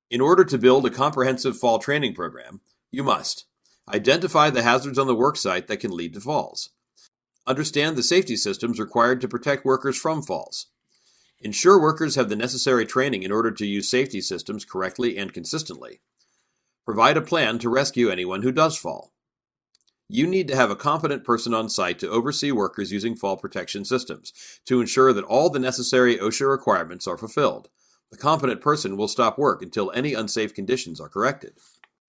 In order to build a comprehensive fall training program, you must identify the hazards on the worksite that can lead to falls. Understand the safety systems required to protect workers from falls. Ensure workers have the necessary training in order to use safety systems correctly and consistently. Provide a plan to rescue anyone who does fall. You need to have a competent person on site to oversee workers using fall protection systems to ensure that all the necessary OSHA requirements are fulfilled. The competent person will stop work until any unsafe conditions are corrected.